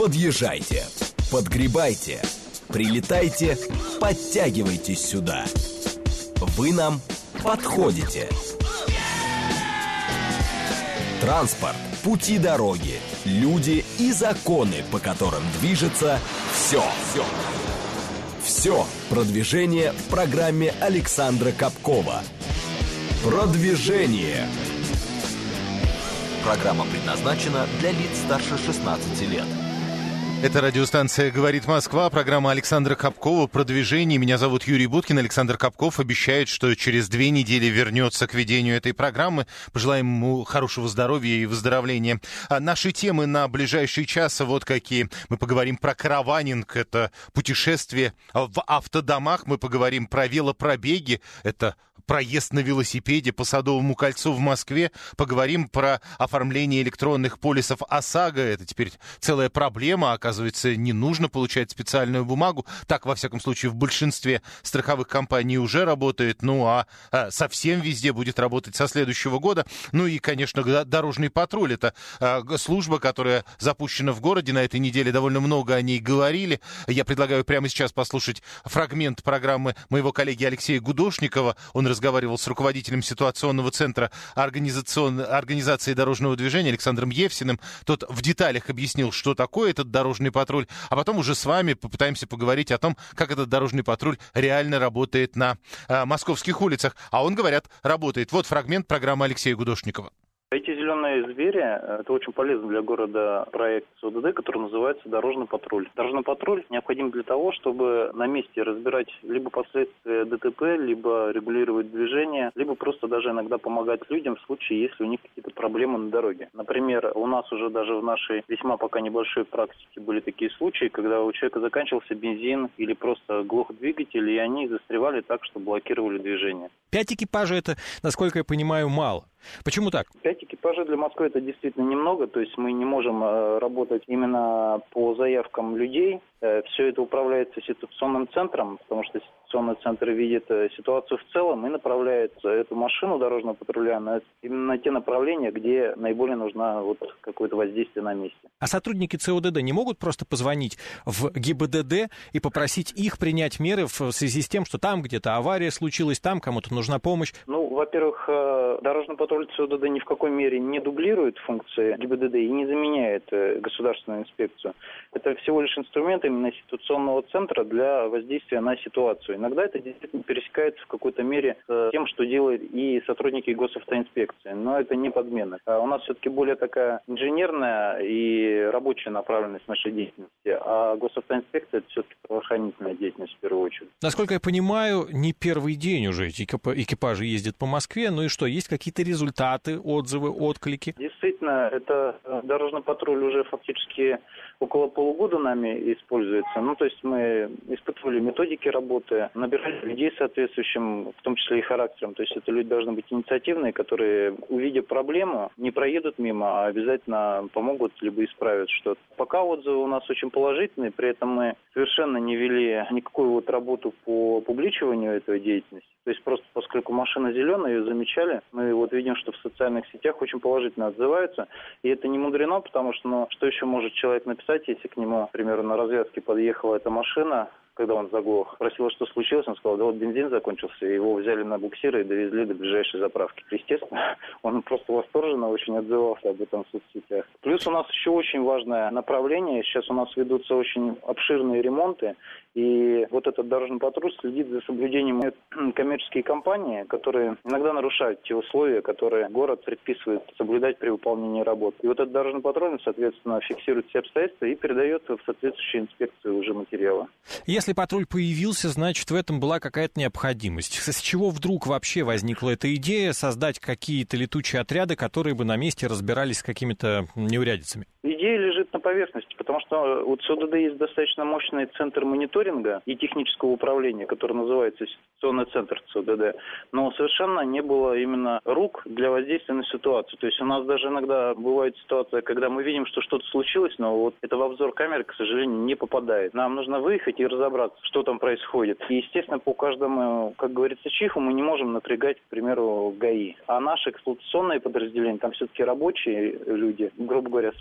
Подъезжайте, подгребайте, прилетайте, подтягивайтесь сюда. Вы нам подходите. Транспорт, пути дороги, люди и законы, по которым движется все. Все продвижение в программе Александра Капкова. Продвижение. Программа предназначена для лиц старше 16 лет. Это радиостанция «Говорит Москва», программа Александра Капкова «Продвижение». Меня зовут Юрий Буткин. Александр Капков обещает, что через 2 недели вернется к ведению этой программы. Пожелаем ему хорошего здоровья и выздоровления. Наши темы на ближайший час вот какие. Мы поговорим про караванинг, это путешествие в автодомах. Мы поговорим про велопробеги, это проезд на велосипеде по Садовому кольцу в Москве. Поговорим про оформление электронных полисов ОСАГО. Это теперь целая проблема. Оказывается, не нужно получать специальную бумагу. Так, во всяком случае, в большинстве страховых компаний уже работает. Ну, а совсем везде будет работать со следующего года. Ну и, конечно, дорожный патруль. Это служба, которая запущена в городе. На этой неделе довольно много о ней говорили. Я предлагаю прямо сейчас послушать фрагмент программы моего коллеги Алексея Гудошникова. Он разговаривал с руководителем ситуационного центра организации дорожного движения Александром Евсиным. Тот в деталях объяснил, что такое этот дорожный патруль, а потом уже с вами попытаемся поговорить о том, как этот дорожный патруль реально работает на московских улицах. А он, говорят, работает. Вот фрагмент программы Алексея Гудошникова. Эти зеленые звери – это очень полезный для города проект СОДД, который называется «Дорожный патруль». Дорожный патруль необходим для того, чтобы на месте разбирать либо последствия ДТП, либо регулировать движение, либо просто даже иногда помогать людям в случае, если у них какие-то проблемы на дороге. Например, у нас уже даже в нашей весьма пока небольшой практике были такие случаи, когда у человека заканчивался бензин или просто глох двигатель, и они застревали так, что блокировали движение. 5 экипажей – это, насколько я понимаю, мало. Почему так? 5 экипажей для Москвы это действительно немного, то есть мы не можем работать именно по заявкам людей. Все это управляется ситуационным центром, потому что ситуационный центр видит ситуацию в целом и направляет эту машину дорожного патруля именно на те направления, где наиболее нужно какое-то воздействие на месте. А сотрудники ЦОДД не могут просто позвонить в ГИБДД и попросить их принять меры в связи с тем, что там где-то авария случилась, там кому-то нужна помощь? Во-первых, дорожный патруль ЦОДД ни в какой мере не дублирует функции ГИБДД и не заменяет государственную инспекцию. Это всего лишь инструмент именно ситуационного центра для воздействия на ситуацию. Иногда это действительно пересекается в какой-то мере с тем, что делают и сотрудники госавтоинспекции, но это не подмена. У нас все-таки более такая инженерная и рабочая направленность нашей деятельности, а госавтоинспекция это все-таки правоохранительная деятельность в первую очередь. Насколько я понимаю, не первый день уже эти экипажи ездят по Москве. Ну и что, есть какие-то результаты, отзывы, отклики? Действительно, это дорожный патруль уже фактически около полугода нами используется. То есть мы испытывали методики работы, набирали людей соответствующим, в том числе и характером. То есть это люди должны быть инициативные, которые, увидев проблему, не проедут мимо, а обязательно помогут либо исправят что-то. Пока отзывы у нас очень положительные, при этом мы совершенно не вели никакую работу по публичиванию этой деятельности. То есть просто поскольку машина зеленая, ее замечали, мы видим, что в социальных сетях очень положительно отзываются. И это не мудрено, потому что, что еще может человек написать, если к нему, к примеру, на развязке подъехала эта машина, когда он заглох, спросил, что случилось, он сказал, бензин закончился, его взяли на буксиры и довезли до ближайшей заправки. Естественно, он просто восторженно очень отзывался об этом в соцсетях. Плюс у нас еще очень важное направление, сейчас у нас ведутся очень обширные ремонты, и этот дорожный патруль следит за соблюдением коммерческие компании, которые иногда нарушают те условия, которые город предписывает соблюдать при выполнении работ. И этот дорожный патруль, соответственно, фиксирует все обстоятельства и передает в соответствующую инспекцию уже материалы. Если патруль появился, значит, в этом была какая-то необходимость. С чего вдруг вообще возникла эта идея создать какие-то летучие отряды, которые бы на месте разбирались с какими-то неурядицами? Идея лежит на поверхности, потому что у ЦОДД есть достаточно мощный центр мониторинга и технического управления, который называется ситуационный центр ЦОДД, но совершенно не было именно рук для воздействия на ситуацию. То есть у нас даже иногда бывает ситуация, когда мы видим, что что-то случилось, но это в обзор камеры, к сожалению, не попадает. Нам нужно выехать и разобраться, что там происходит. И, естественно, по каждому, как говорится, чиху мы не можем напрягать, к примеру, ГАИ. А наши эксплуатационные подразделения, там все-таки рабочие люди, грубо говоря, слесари,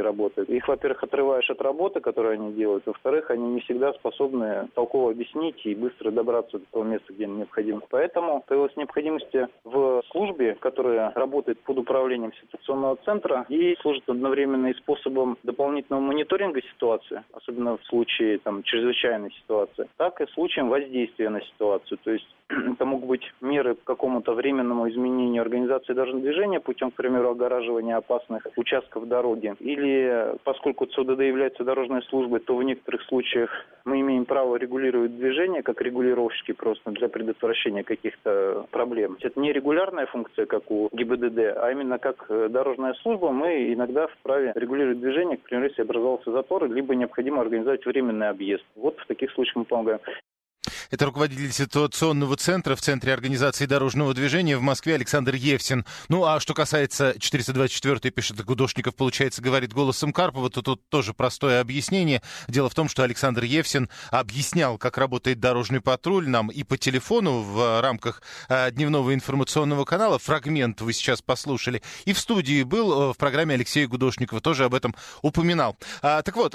работают. Их, во-первых, отрываешь от работы, которую они делают, во-вторых, они не всегда способны толково объяснить и быстро добраться до того места, где им необходимо. Поэтому появилась необходимость в службе, которая работает под управлением ситуационного центра и служит одновременно и способом дополнительного мониторинга ситуации, особенно в случае чрезвычайной ситуации, так и случаем воздействия на ситуацию. То есть это могут быть меры к какому-то временному изменению организации дорожного движения путем, к примеру, огораживания опасных участков дороги. Или, поскольку ЦОДД является дорожной службой, то в некоторых случаях мы имеем право регулировать движение, как регулировщики просто для предотвращения каких-то проблем. Это не регулярная функция, как у ГИБДД, а именно как дорожная служба мы иногда вправе регулировать движение, к примеру, если образовался затор, либо необходимо организовать временный объезд. Вот в таких случаях мы помогаем. Это руководитель ситуационного центра в Центре организации дорожного движения в Москве Александр Евсин. Ну, а что касается 424-й, пишет Гудошников, получается, говорит голосом Карпова, то тут тоже простое объяснение. Дело в том, что Александр Евсин объяснял, как работает дорожный патруль нам и по телефону в рамках дневного информационного канала. Фрагмент вы сейчас послушали. И в студии был в программе Алексея Гудошникова, тоже об этом упоминал. Так вот,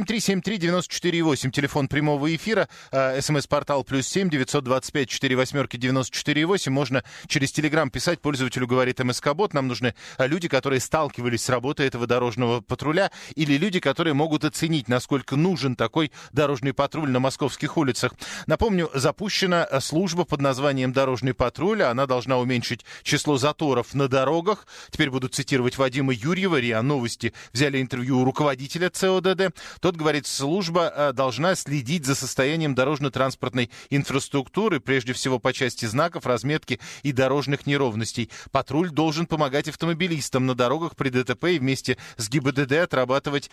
7373948, телефон прямого эфира, СМС-портал +7 925 48 94 8. Можно через Телеграм писать. Пользователю говорит МСК-бот. Нам нужны люди, которые сталкивались с работой этого дорожного патруля, или люди, которые могут оценить, насколько нужен такой дорожный патруль на московских улицах. Напомню, запущена служба под названием «Дорожный патруль». Она должна уменьшить число заторов на дорогах. Теперь буду цитировать Вадима Юрьева. РИА Новости взяли интервью у руководителя ЦОДД. Тот говорит, служба должна следить за состоянием дорожно-транспортной инфраструктуры, прежде всего по части знаков, разметки и дорожных неровностей. Патруль должен помогать автомобилистам на дорогах при ДТП и вместе с ГИБДД отрабатывать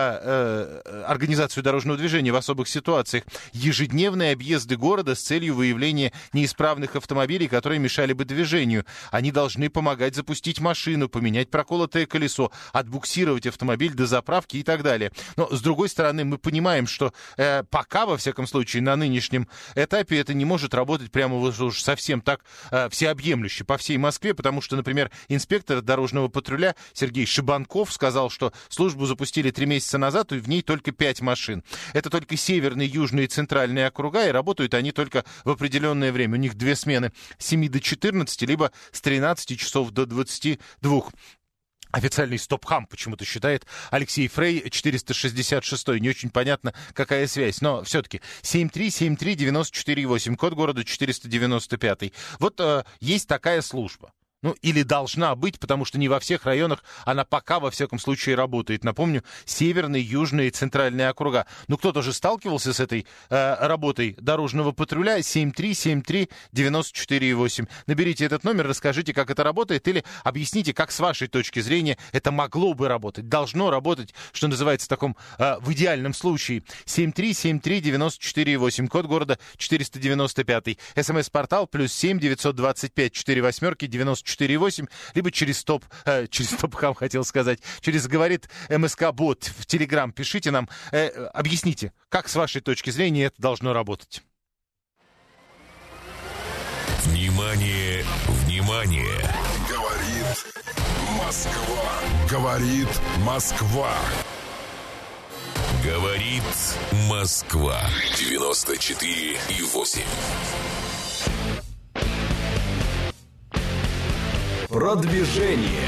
организацию дорожного движения в особых ситуациях. Ежедневные объезды города с целью выявления неисправных автомобилей, которые мешали бы движению. Они должны помогать запустить машину, поменять проколотое колесо, отбуксировать автомобиль до заправки и так далее. Но, с другой стороны, мы понимаем, что пока, во всяком случае, на нынешнем этапе это не может работать прямо уж совсем так всеобъемлюще по всей Москве, потому что, например, инспектор дорожного патруля Сергей Шибанков сказал, что службу запустили 3 месяца назад, и в ней только 5 машин. Это только северные, южные и центральные округа, и работают они только в определенное время. У них 2 смены с 7 до 14, либо с 13 часов до 22. Официальный стоп-хам почему-то считает Алексей Фрей, 466-й. Не очень понятно, какая связь. Но все-таки 7373948, код города 495. Вот есть такая служба. Ну, или должна быть, потому что не во всех районах она пока, во всяком случае, работает. Напомню, северные, южные и центральные округа. Ну, кто-то же сталкивался с этой работой дорожного патруля. 7373948. Наберите этот номер, расскажите, как это работает, или объясните, как с вашей точки зрения это могло бы работать, должно работать, что называется, в таком в идеальном случае. 7373948, код города 495. СМС-портал +7 925 48 94 4,8, либо через стоп-хам, хотел сказать, через «Говорит МСК-бот» в Телеграм. Пишите нам, объясните, как с вашей точки зрения это должно работать. Внимание, внимание! Говорит Москва. Говорит Москва. Говорит Москва. 94,8. Продвижение.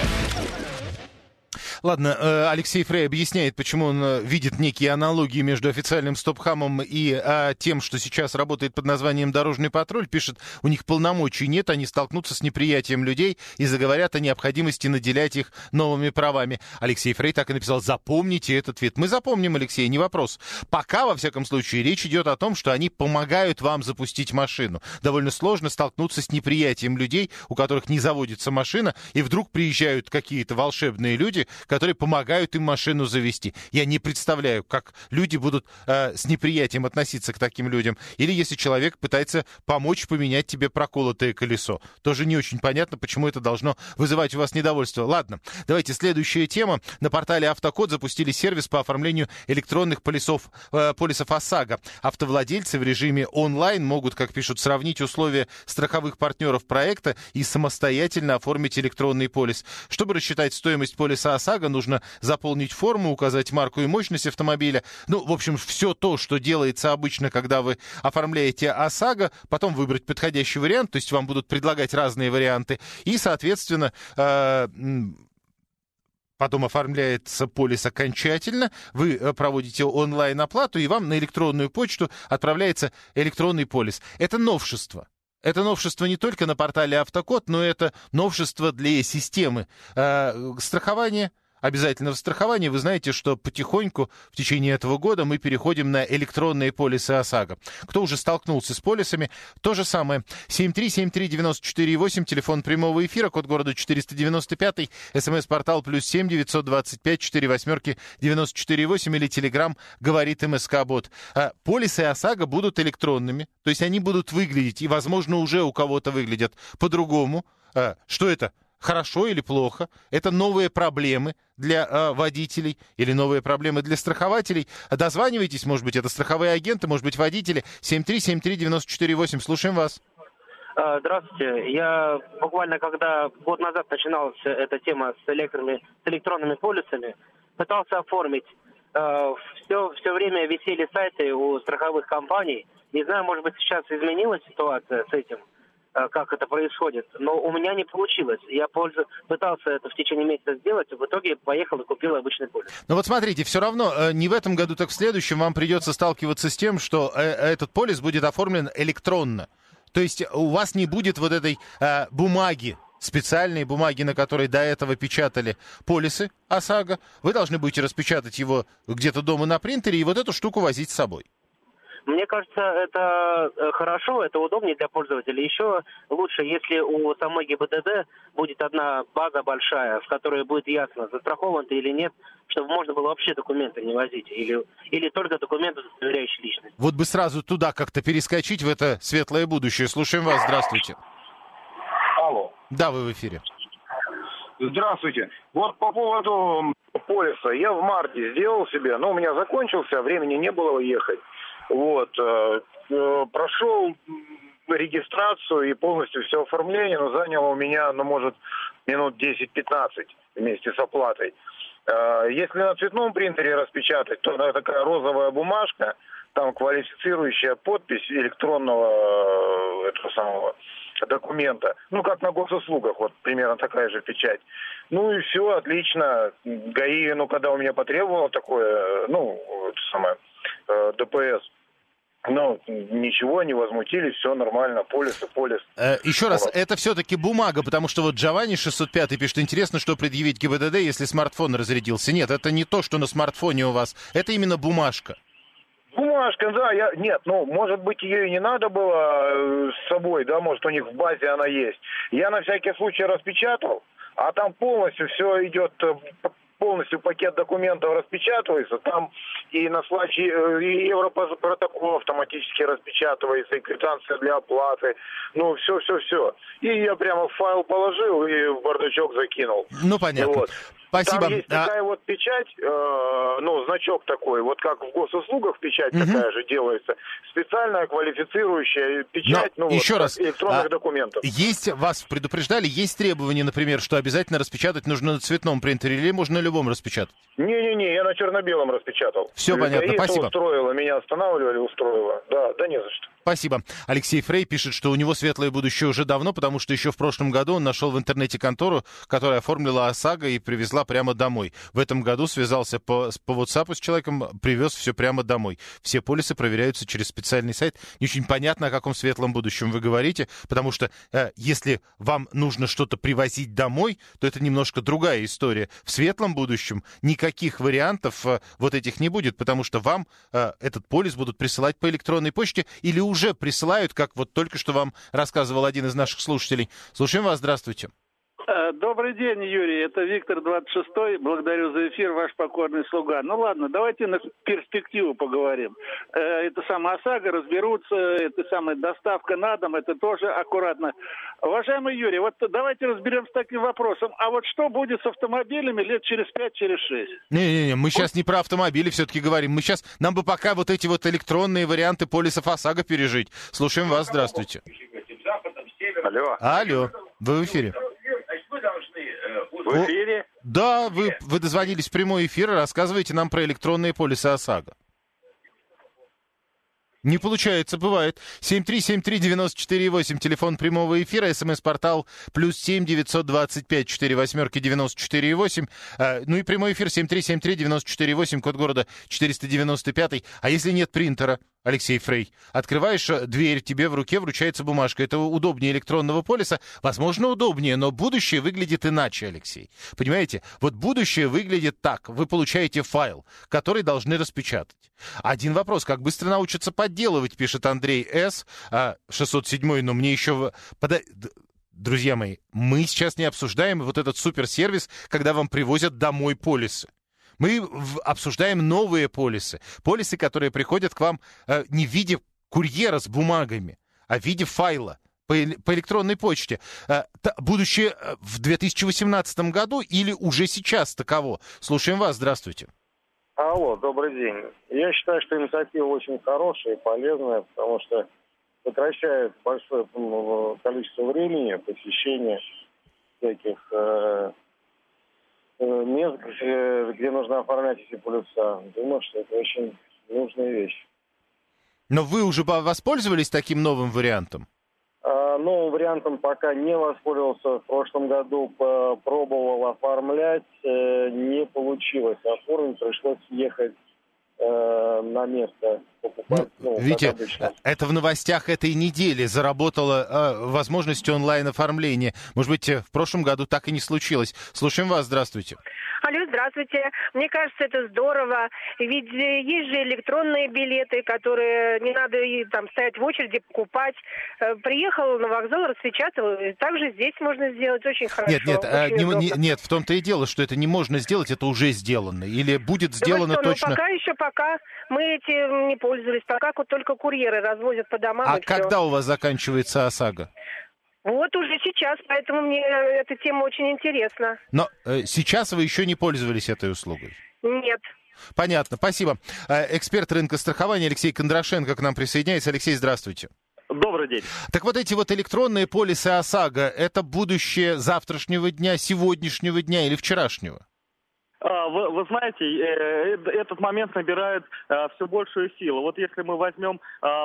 Ладно, Алексей Фрей объясняет, почему он видит некие аналогии между официальным стоп-хамом и тем, что сейчас работает под названием «Дорожный патруль». Пишет, у них полномочий нет, они столкнутся с неприятием людей и заговорят о необходимости наделять их новыми правами. Алексей Фрей так и написал, запомните этот ответ. Мы запомним, Алексей, не вопрос. Пока, во всяком случае, речь идет о том, что они помогают вам запустить машину. Довольно сложно столкнуться с неприятием людей, у которых не заводится машина, и вдруг приезжают какие-то волшебные люди, которые помогают им машину завести. Я не представляю, как люди будут с неприятием относиться к таким людям. Или если человек пытается помочь поменять тебе проколотое колесо. Тоже не очень понятно, почему это должно вызывать у вас недовольство. Ладно, давайте следующая тема. На портале «Автокод» запустили сервис по оформлению электронных полисов ОСАГО. Автовладельцы в режиме онлайн могут, как пишут, сравнить условия страховых партнеров проекта и самостоятельно оформить электронный полис. Чтобы рассчитать стоимость полиса ОСАГО, ОСАГО, нужно заполнить форму, указать марку и мощность автомобиля. Ну, в общем, все то, что делается обычно, когда вы оформляете ОСАГО, потом выбрать подходящий вариант, то есть вам будут предлагать разные варианты, и, соответственно, потом оформляется полис окончательно, вы проводите онлайн-оплату, и вам на электронную почту отправляется электронный полис. Это новшество. Это новшество не только на портале Автокод, но это новшество для системы страхования, обязательного страхования. Вы знаете, что потихоньку в течение этого года мы переходим на электронные полисы ОСАГО. Кто уже столкнулся с полисами, то же самое. 7373948, телефон прямого эфира, код города 495, смс-портал +7 925 48 948 или телеграм говорит МСК-бот. Полисы ОСАГО будут электронными, то есть они будут выглядеть, и, возможно, уже у кого-то выглядят по-другому. Что это? Хорошо или плохо? Это новые проблемы для водителей или новые проблемы для страхователей? Дозванивайтесь, может быть, это страховые агенты, может быть, водители. 7373948, слушаем вас. Здравствуйте. Я буквально, когда год назад начиналась эта тема с электронными полисами, пытался оформить. Все время висели сайты у страховых компаний. Не знаю, может быть, сейчас изменилась ситуация с этим, как это происходит, но у меня не получилось. Я пытался это в течение месяца сделать, и в итоге поехал и купил обычный полис. Ну вот смотрите, все равно не в этом году, так в следующем вам придется сталкиваться с тем, что этот полис будет оформлен электронно. То есть у вас не будет вот этой бумаги, специальной бумаги, на которой до этого печатали полисы ОСАГО. Вы должны будете распечатать его где-то дома на принтере и вот эту штуку возить с собой. Мне кажется, это хорошо, это удобнее для пользователя. Еще лучше, если у самой ГИБДД будет одна база большая, в которой будет ясно, застрахован ты или нет, чтобы можно было вообще документы не возить. Или только документы, удостоверяющие личность. Вот бы сразу туда как-то перескочить, в это светлое будущее. Слушаем вас, здравствуйте. Алло. Да, вы в эфире. Здравствуйте. Вот по поводу полиса. Я в марте сделал себе, но у меня закончился, времени не было ехать. Вот, прошел регистрацию и полностью все оформление, но заняло у меня, может, минут 10-15 вместе с оплатой. Если на цветном принтере распечатать, то такая розовая бумажка, там квалифицирующая подпись электронного этого самого документа. Как на госуслугах, вот примерно такая же печать. И все, отлично. ГАИ, когда у меня потребовало такое, ДПС, ничего, не возмутились, все нормально, полис. Еще раз, это все-таки бумага, потому что вот Джованни 605 пишет, интересно, что предъявить ГИБДД, если смартфон разрядился. Нет, это не то, что на смартфоне у вас, это именно бумажка. Бумажка, да, может быть, ее и не надо было с собой, да, может, у них в базе она есть. Я на всякий случай распечатал, а там полностью все идет, полностью пакет документов распечатывается, там и на слайде и европротокол автоматически распечатывается, и квитанция для оплаты, все. И я прямо в файл положил и в бардачок закинул. Понятно. Вот. Спасибо. Там есть такая вот печать, значок такой, вот как в госуслугах печать такая же делается, специальная квалифицирующая печать, еще раз, электронных документов. Вас предупреждали, есть требования, например, что обязательно распечатать нужно на цветном принтере, или можно на любом распечатать? Не, я на черно-белом распечатал. Все понятно, спасибо. Меня останавливали, устроило. Да не за что. Спасибо. Алексей Фрей пишет, что у него светлое будущее уже давно, потому что еще в прошлом году он нашел в интернете контору, которая оформила ОСАГО и привезла прямо домой. В этом году связался по WhatsApp с человеком, привез все прямо домой. Все полисы проверяются через специальный сайт. Не очень понятно, о каком светлом будущем вы говорите, потому что если вам нужно что-то привозить домой, то это немножко другая история. В светлом будущем никаких вариантов вот этих не будет, потому что вам этот полис будут присылать по электронной почте или уже присылают, как вот только что вам рассказывал один из наших слушателей. Слушаем вас, здравствуйте. Добрый день, Юрий, это Виктор 26-й. Благодарю за эфир, ваш покорный слуга. Ладно, давайте на перспективу поговорим. Это самая ОСАГО, разберутся, это самая доставка на дом, это тоже аккуратно. Уважаемый Юрий, вот давайте разберемся с таким вопросом. А вот что будет с автомобилями лет через 5, через 6? Не, мы сейчас не про автомобили все-таки говорим. Нам бы пока вот эти вот электронные варианты полисов ОСАГО пережить. Слушаем вас, здравствуйте. Алло. Алло, вы в эфире. В эфире? Да, вы дозвонились в прямой эфир и рассказываете нам про электронные полисы ОСАГО. Не получается, бывает. 7373948, телефон прямого эфира, смс-портал +7 925 48 94 ну и прямой эфир 7373948, код города 495. А если нет принтера, Алексей Фрей, открываешь дверь, тебе в руке вручается бумажка. Это удобнее электронного полиса. Возможно, удобнее, но будущее выглядит иначе, Алексей. Понимаете? Вот будущее выглядит так. Вы получаете файл, который должны распечатать. Один вопрос. Как быстро научатся подделывать, пишет Андрей С. 607, но мне еще... Друзья мои, мы сейчас не обсуждаем вот этот суперсервис, когда вам привозят домой полисы. Мы обсуждаем новые полисы. Полисы, которые приходят к вам не в виде курьера с бумагами, а в виде файла по электронной почте. Будущее в 2018 году или уже сейчас таково? Слушаем вас. Здравствуйте. Алло, добрый день. Я считаю, что инициатива очень хорошая и полезная, потому что сокращает большое количество времени посещения всяких мест, где нужно оформлять эти полиса. Думаю, что это очень нужная вещь. Но вы уже воспользовались таким новым вариантом? Новым вариантом пока не воспользовался. В прошлом году пробовал оформлять, не получилось оформить, пришлось ехать на место покупать. Видите, это в новостях этой недели заработала возможность онлайн-оформления. Может быть, в прошлом году так и не случилось. Слушаем вас, здравствуйте. Алло, здравствуйте. Мне кажется, это здорово. Ведь есть же электронные билеты, которые не надо там стоять в очереди, покупать. Приехал на вокзал, распечатал. Также здесь можно сделать очень хорошо. Нет, в том-то и дело, что это не можно сделать, это уже сделано. Или будет сделано точно... Пока мы этим не пользовались. Пока только курьеры развозят по домам. А когда у вас заканчивается ОСАГО? Вот уже сейчас, поэтому мне эта тема очень интересна. Но сейчас вы еще не пользовались этой услугой? Нет. Понятно, спасибо. Эксперт рынка страхования Алексей Кондрашенко к нам присоединяется. Алексей, здравствуйте. Добрый день. Так вот эти вот электронные полисы ОСАГО, это будущее завтрашнего дня, сегодняшнего дня или вчерашнего? Вы знаете, этот момент набирает все большую силу. Вот если мы возьмем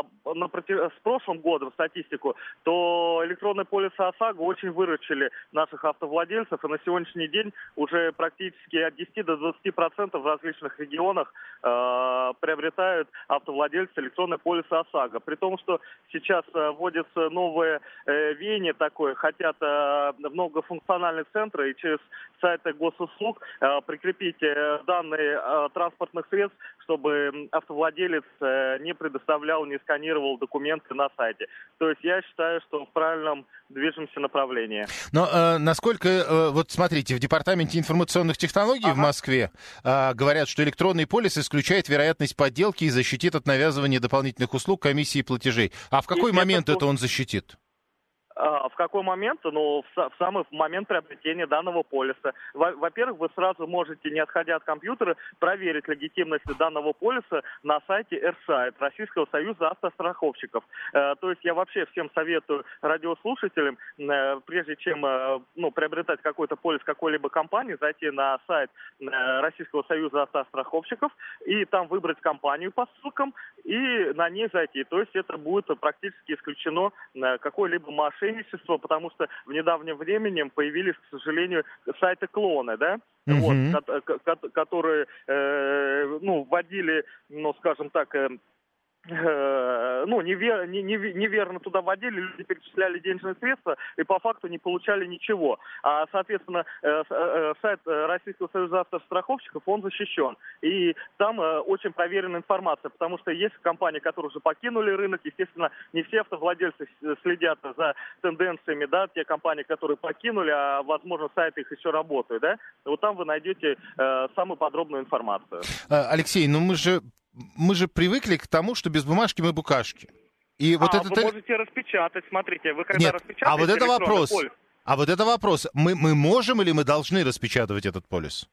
с прошлым годом статистику, то электронные полисы ОСАГО очень выручили наших автовладельцев, и на сегодняшний день уже практически от 10 до 20% в различных регионах приобретают автовладельцы электронные полисы ОСАГО. При том, что сейчас вводится новое веяние такое, хотят многофункциональные центры и через сайты госуслуг прикрепить данные транспортных средств, чтобы автовладелец не предоставлял, не сканировал документы на сайте. То есть я считаю, что в правильном движемся направлении. Но насколько, вот смотрите, в Департаменте информационных технологий в Москве говорят, что электронный полис исключает вероятность подделки и защитит от навязывания дополнительных услуг, комиссий и платежей. А в какой момент это он защитит? В какой момент? Ну, в самый момент приобретения данного полиса. Во-первых, вы сразу можете, не отходя от компьютера, проверить легитимность данного полиса на сайте РСА, Российского союза автостраховщиков. То есть я вообще всем советую радиослушателям, прежде чем приобретать какой-то полис какой-либо компании, зайти на сайт Российского союза автостраховщиков и там выбрать компанию по ссылкам и на ней зайти. То есть это будет практически исключено какой-либо мошенничество, потому что в недавнем времени появились, к сожалению, сайты-клоны, да? Вот, которые вводили, скажем так, неверно туда вводили, люди перечисляли денежные средства и по факту не получали ничего. А, соответственно, сайт Российского союза автостраховщиков, он защищен. И там очень проверенная информация, потому что есть компании, которые уже покинули рынок. Естественно, не все автовладельцы следят за тенденциями, да, те компании, которые покинули, а, возможно, сайты их еще работают, да. Вот там вы найдете самую подробную информацию. Алексей, мы же привыкли к тому, что без бумажки мы букашки. И вот вы можете распечатать, смотрите, вы когда распечатаете... А вот это вопрос. Мы можем или мы должны распечатывать этот полис?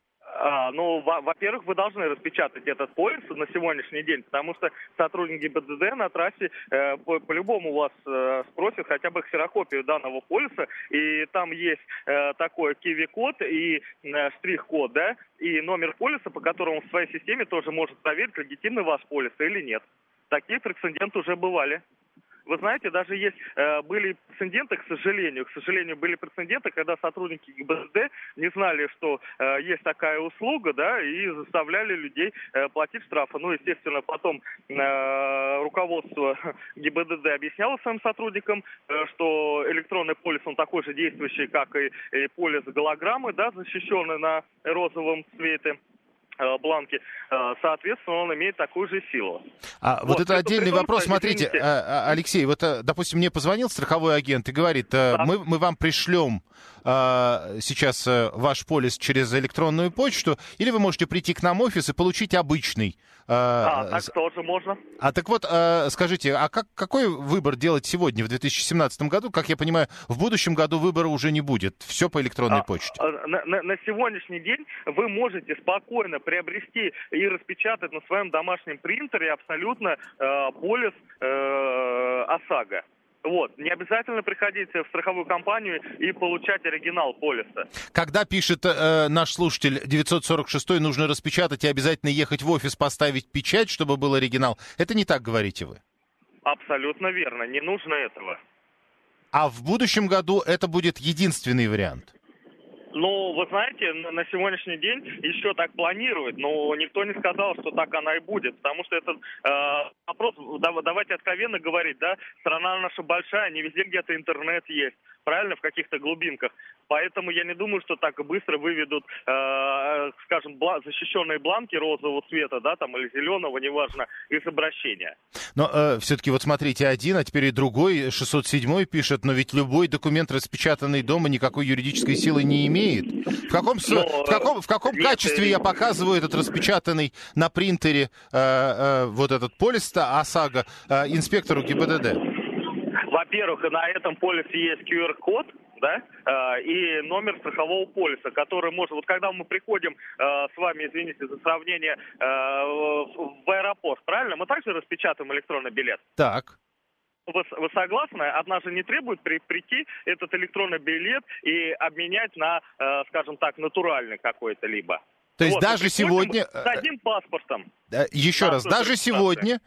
Во-первых, вы должны распечатать этот полис на сегодняшний день, потому что сотрудники ГИБДД на трассе по-любому вас спросят хотя бы ксерокопию данного полиса, и там есть такой QR-код и штрих-код, да, и номер полиса, по которому в своей системе тоже может проверить, легитимный ваш полис или нет. Такие прецеденты уже бывали. Вы знаете, даже были прецеденты, к сожалению, были прецеденты, когда сотрудники ГИБДД не знали, что есть такая услуга, да, и заставляли людей платить штрафы. Ну, естественно, потом руководство ГИБДД объясняло своим сотрудникам, что электронный полис, он такой же действующий, как и полис голограммы, да, защищенный на розовом цвете бланки, соответственно, он имеет такую же силу. Вот это отдельный вопрос. Смотрите, Алексей, вот, допустим, мне позвонил страховой агент и говорит, мы вам пришлем сейчас ваш полис через электронную почту, или вы можете прийти к нам в офис и получить обычный. Так тоже можно. Так вот, скажите, какой выбор делать сегодня, в 2017 году? Как я понимаю, в будущем году выбора уже не будет. Все по электронной почте. На сегодняшний день вы можете спокойно приобрести и распечатать на своем домашнем принтере абсолютно полис ОСАГО. Вот. Не обязательно приходить в страховую компанию и получать оригинал полиса. Когда пишет наш слушатель 946, нужно распечатать и обязательно ехать в офис, поставить печать, чтобы был оригинал. Это не так говорите вы? Абсолютно верно. Не нужно этого. А в будущем году это будет единственный вариант? Ну, вы знаете, на сегодняшний день еще так планируют, но никто не сказал, что так она и будет, потому что этот вопрос, давайте откровенно говорить, да, страна наша большая, не везде где-то интернет есть, правильно, в каких-то глубинках, поэтому я не думаю, что так быстро выведут, скажем, защищенные бланки розового цвета, да, там, или зеленого, неважно, из обращения. Но все-таки вот смотрите, один, а теперь и другой, 607 пишет, но ведь любой документ, распечатанный дома, никакой юридической силы не имеет. В каком качестве я показываю этот распечатанный на принтере вот этот полис ОСАГО инспектору ГИБДД? Во-первых, на этом полисе есть QR-код, да, и номер страхового полиса, который может... Вот когда мы приходим с вами, извините за сравнение, в аэропорт, правильно? Мы также распечатаем электронный билет? Так. Вы согласны? Одна же не требует прийти этот электронный билет и обменять на, скажем так, натуральный какой-то либо. То есть вот, даже сегодня... С одним паспортом. Еще раз, даже сегодня,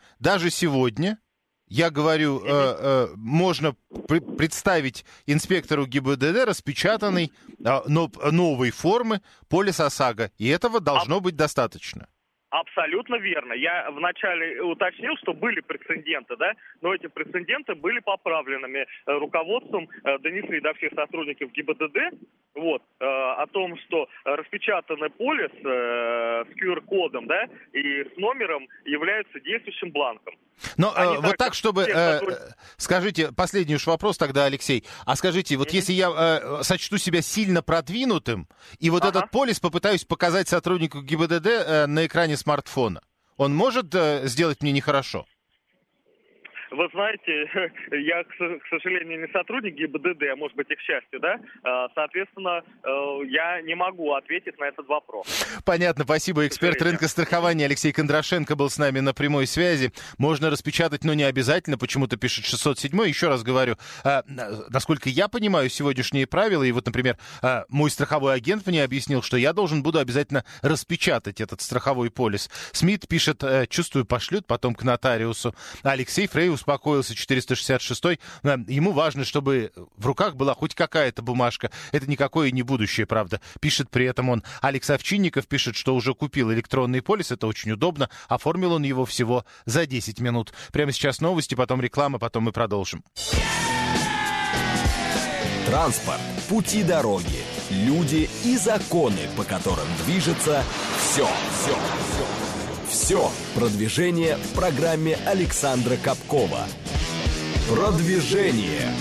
я говорю, можно представить инспектору ГИБДД распечатанный новой формы полис ОСАГО, и этого должно быть достаточно. Абсолютно верно. Я вначале уточнил, что были прецеденты, да, но эти прецеденты были поправленными руководством, донесли до всех сотрудников ГИБДД, вот, о том, что распечатанный полис с QR-кодом, да, и с номером является действующим бланком. Но вот так, чтобы... Скажите, последний уж вопрос тогда, Алексей. А скажите, вот если я сочту себя сильно продвинутым, и вот этот полис попытаюсь показать сотруднику ГИБДД на экране смартфона, он может сделать мне нехорошо? Вы знаете, я, к сожалению, не сотрудник ГИБДД, а может быть и к счастью, да? Соответственно, я не могу ответить на этот вопрос. Понятно, спасибо. Эксперт рынка страхования Алексей Кондрашенко был с нами на прямой связи. Можно распечатать, но не обязательно, почему-то пишет 607. Еще раз говорю, насколько я понимаю сегодняшние правила, и вот, например, мой страховой агент мне объяснил, что я буду обязательно распечатать этот страховой полис. Смит пишет, чувствую, пошлют потом к нотариусу. Алексей Фрей успокоился, 466-й. Ему важно, чтобы в руках была хоть какая-то бумажка. Это никакое не будущее, правда. Пишет при этом он. Алекс Овчинников пишет, что уже купил электронный полис. Это очень удобно. Оформил он его всего за 10 минут. Прямо сейчас новости, потом реклама, потом мы продолжим. Транспорт, пути дороги, люди и законы, по которым движется все. Все продвижение в программе Александра Капкова. Продвижение.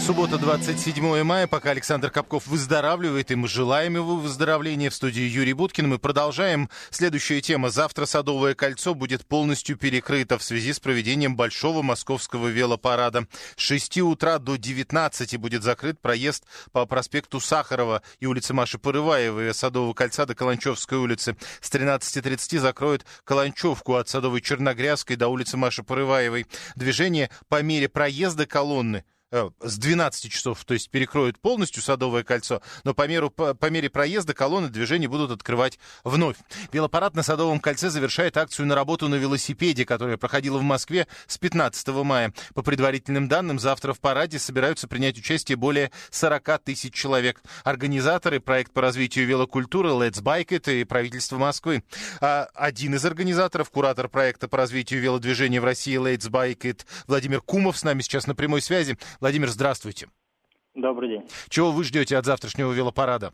Суббота, 27 мая. Пока Александр Капков выздоравливает, и мы желаем его выздоровления. В студии Юрий Буткин. Мы продолжаем. Следующая тема. Завтра Садовое кольцо будет полностью перекрыто в связи с проведением Большого Московского велопарада. С 6 утра до 19 будет закрыт проезд по проспекту Сахарова и улице Маши Порываевой от Садового кольца до Каланчевской улицы. С 13:30 закроют Каланчевку от Садовой Черногрязской до улицы Маши Порываевой. Движение по мере проезда колонны с 12 часов, то есть перекроют полностью Садовое кольцо, но по мере проезда колонны движения будут открывать вновь. Велопарад на Садовом кольце завершает акцию «На работу на велосипеде», которая проходила в Москве с 15 мая. По предварительным данным, завтра в параде собираются принять участие более 40 тысяч человек. Организаторы — проект по развитию велокультуры Let's Bike It и правительство Москвы. Один из организаторов, куратор проекта по развитию велодвижения в России Let's Bike It, Владимир Кумов, с нами сейчас на прямой связи. Владимир, здравствуйте. Добрый день. Чего вы ждете от завтрашнего велопарада?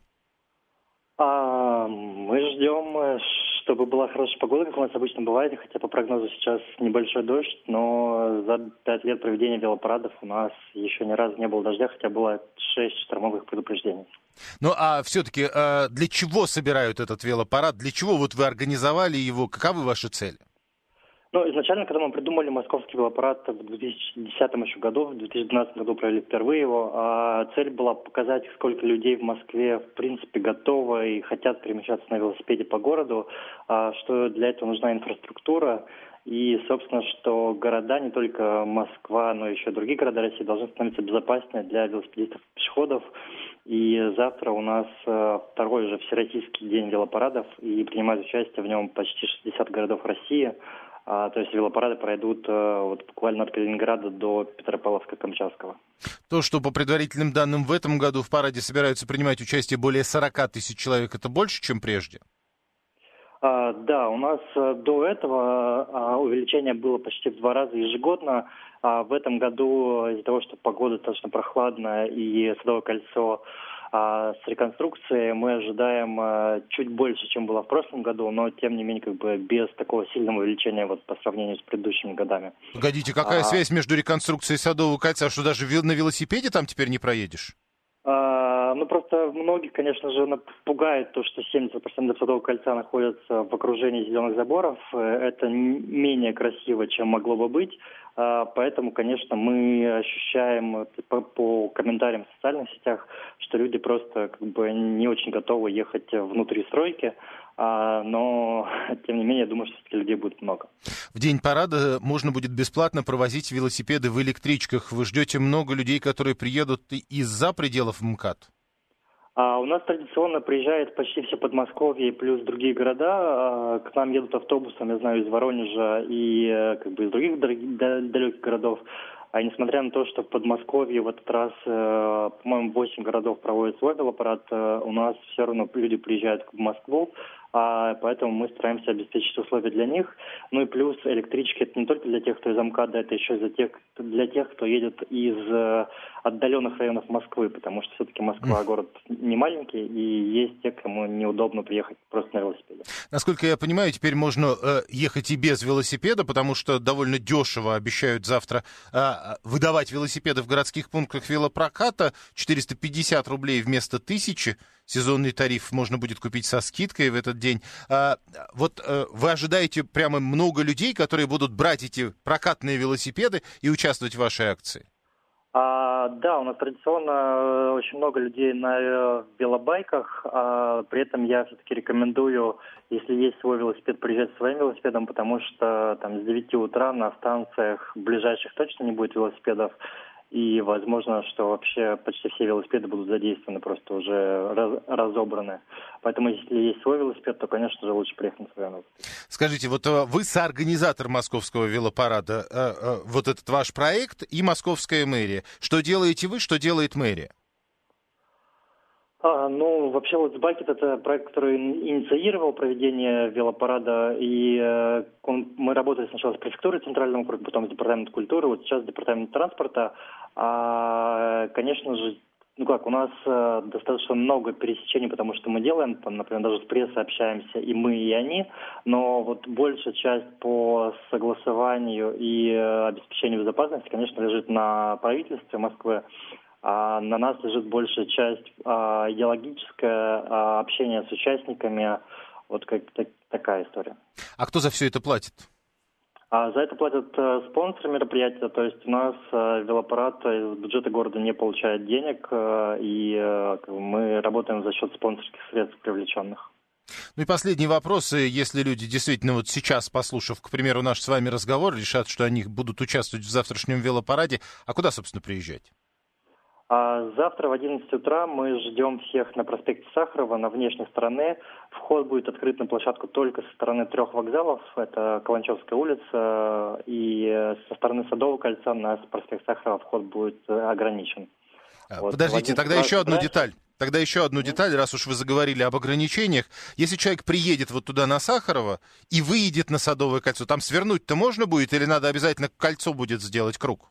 Мы ждем, чтобы была хорошая погода, как у нас обычно бывает, хотя по прогнозу сейчас небольшой дождь, но за 5 лет проведения велопарадов у нас еще ни разу не было дождя, хотя было 6 штормовых предупреждений. Ну, а все-таки для чего собирают этот велопарад? Для чего вот вы организовали его? Каковы ваши цели? Ну, изначально, когда мы придумали московский велопарад в 2010 еще году, в 2012 году провели впервые его, цель была показать, сколько людей в Москве в принципе готовы и хотят перемещаться на велосипеде по городу, что для этого нужна инфраструктура. И, собственно, что города, не только Москва, но еще другие города России, должны становиться безопаснее для велосипедистов и пешеходов. И завтра у нас второй уже всероссийский день велопарадов, и принимают участие в нем почти 60 городов России. То есть велопарады пройдут вот буквально от Калининграда до Петропавловска-Камчатского. То, что по предварительным данным в этом году в параде собираются принимать участие более 40 тысяч человек, это больше, чем прежде? Да, у нас до этого увеличение было почти в 2 раза ежегодно. В этом году из-за того, что погода достаточно прохладная и Садовое кольцо с реконструкцией, мы ожидаем чуть больше, чем было в прошлом году, но тем не менее как бы без такого сильного увеличения вот по сравнению с предыдущими годами. Погодите, какая связь между реконструкцией Садового кольца? Что даже на велосипеде там теперь не проедешь? Ну, просто многих, конечно же, пугает то, что 70% Садового кольца находятся в окружении зеленых заборов. Это менее красиво, чем могло бы быть. Поэтому, конечно, мы ощущаем по комментариям в социальных сетях, что люди просто как бы не очень готовы ехать внутри стройки. Но, тем не менее, я думаю, что все-таки людей будет много. В день парада можно будет бесплатно провозить велосипеды в электричках. Вы ждете много людей, которые приедут из-за пределов МКАД? У нас традиционно приезжает почти все Подмосковье плюс другие города. К нам едут автобусом, я знаю, из Воронежа и как бы из других далеких городов. А несмотря на то, что в Подмосковье в этот раз, по-моему, 8 городов проводят свой велопарад, у нас все равно люди приезжают в Москву, поэтому мы стараемся обеспечить условия для них. Ну и плюс электрички — это не только для тех, кто из МКАДа, это еще для тех, кто едет из отдаленных районов Москвы, потому что все-таки Москва город не маленький, и есть те, кому неудобно приехать просто на велосипеде. Насколько я понимаю, теперь можно ехать и без велосипеда, потому что довольно дешево обещают завтра выдавать велосипеды в городских пунктах велопроката. 450 рублей вместо 1000. Сезонный тариф можно будет купить со скидкой в этот день. Вы ожидаете прямо много людей, которые будут брать эти прокатные велосипеды и участвовать в вашей акции? Да, у нас традиционно очень много людей на велобайках. При этом я все-таки рекомендую, если есть свой велосипед, приезжать со своим велосипедом, потому что там с 9 утра на станциях ближайших точно не будет велосипедов. И возможно, что вообще почти все велосипеды будут задействованы, просто уже разобраны. Поэтому если есть свой велосипед, то, конечно же, лучше приехать на свой велосипед. Скажите, вот вы соорганизатор Московского велопарада, вот этот ваш проект и Московская мэрия. Что делаете вы, что делает мэрия? Вообще Let's Bike It — это проект, который инициировал проведение велопарада, и мы работали сначала с префектурой Центрального округа, потом с департаментом культуры, вот сейчас с департаментом транспорта. Конечно же, у нас достаточно много пересечений, потому что мы делаем, например, даже с прессой общаемся и мы, и они, но вот большая часть по согласованию и обеспечению безопасности, конечно, лежит на правительстве Москвы. А на нас лежит большая часть идеологическое общение с участниками. Вот такая история. А кто за все это платит? За это платят спонсоры мероприятия, то есть у нас велопарад из бюджета города не получает денег, и мы работаем за счет спонсорских средств привлеченных. Ну и последний вопрос. Если люди действительно вот сейчас, послушав, к примеру, наш с вами разговор, решат, что они будут участвовать в завтрашнем велопараде, а куда, собственно, приезжать? Завтра в 11 утра мы ждем всех на проспекте Сахарова, на внешней стороне. Вход будет открыт на площадку только со стороны 3 вокзалов. Это Каланчевская улица. И со стороны Садового кольца на проспект Сахарова вход будет ограничен. Подождите, тогда еще одну деталь. Тогда еще одну деталь, раз уж вы заговорили об ограничениях. Если человек приедет вот туда на Сахарова и выедет на Садовое кольцо, там свернуть-то можно будет или надо обязательно кольцо будет сделать круг?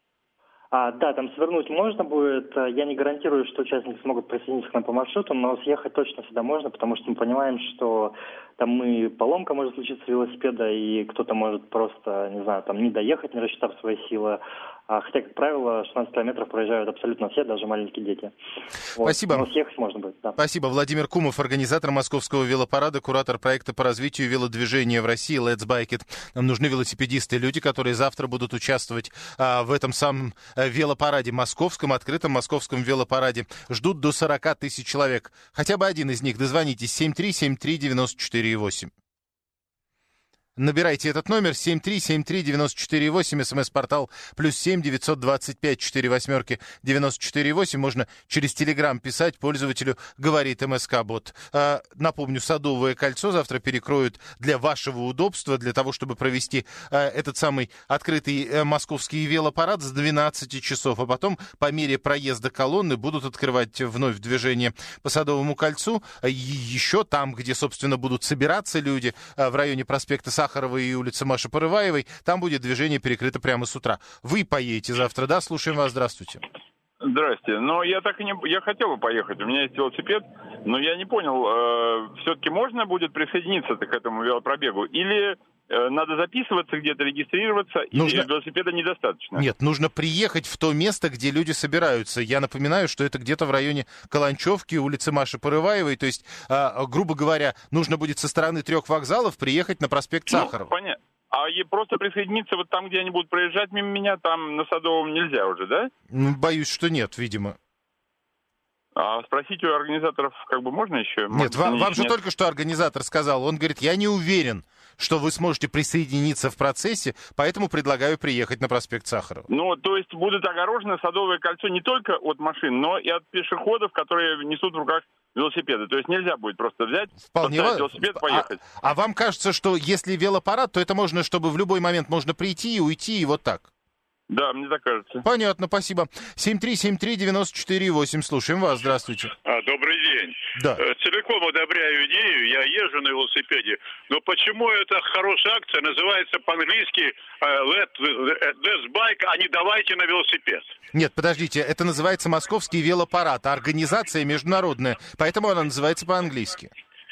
Да, там свернуть можно будет. Я не гарантирую, что участники смогут присоединиться к нам по маршруту, но съехать точно всегда можно, потому что мы понимаем, что там и поломка может случиться велосипеда, и кто-то может просто, не знаю, там не доехать, не рассчитав свои силы. Хотя, как правило, 16 километров проезжают абсолютно все, даже маленькие дети. Спасибо. Но съехать можно будет, да. Спасибо. Владимир Кумов, организатор Московского велопарада, куратор проекта по развитию велодвижения в России Let's Bike It. Нам нужны велосипедисты, люди, которые завтра будут участвовать в этом самом велопараде московском, открытом московском велопараде. Ждут до 40 тысяч человек. Хотя бы один из них. Дозвонитесь 7373948. Набирайте этот номер 7373948, смс-портал +7 925 48 948. Можно через Телеграм писать пользователю «Говорит МСК-бот». Напомню, Садовое кольцо завтра перекроют для вашего удобства, для того, чтобы провести этот самый открытый московский велопарад с 12 часов. А потом, по мере проезда колонны, будут открывать вновь движение по Садовому кольцу. И еще там, где, собственно, будут собираться люди, в районе проспекта Сахарова и улицы Маши Порываевой, там будет движение перекрыто прямо с утра. Вы поедете завтра, да? Слушаем вас, здравствуйте. Здрасте. Но я так и не... Я хотел бы поехать, у меня есть велосипед, но я не понял, все-таки можно будет присоединиться к этому велопробегу? Или надо записываться где-то, регистрироваться, или велосипеда недостаточно? Нет, нужно приехать в то место, где люди собираются. Я напоминаю, что это где-то в районе Каланчевки, улицы Маши Порываевой. То есть, грубо говоря, нужно будет со стороны 3 вокзалов приехать на проспект Сахарова. Понятно. А просто присоединиться вот там, где они будут проезжать мимо меня, там на Садовом нельзя уже, да? Боюсь, что нет, видимо. А спросить у организаторов можно еще? Нет, вам же только что организатор сказал. Он говорит, я не уверен, что вы сможете присоединиться в процессе, поэтому предлагаю приехать на проспект Сахарова. То есть будет огорожено Садовое кольцо не только от машин, но и от пешеходов, которые несут в руках велосипеды. То есть нельзя будет просто взять, поставить велосипед, поехать. А вам кажется, что если велопарад, то это можно, чтобы в любой момент можно прийти и уйти, и вот так? Да, мне так кажется. Понятно, спасибо. 7373948, слушаем вас, здравствуйте. Добрый день. Да. Целиком одобряю идею, я езжу на велосипеде, но почему это хорошая акция, называется по-английски Let's Bike, а не давайте на велосипед? Нет, подождите, это называется Московский велопарад, а организация международная, поэтому она называется по-английски.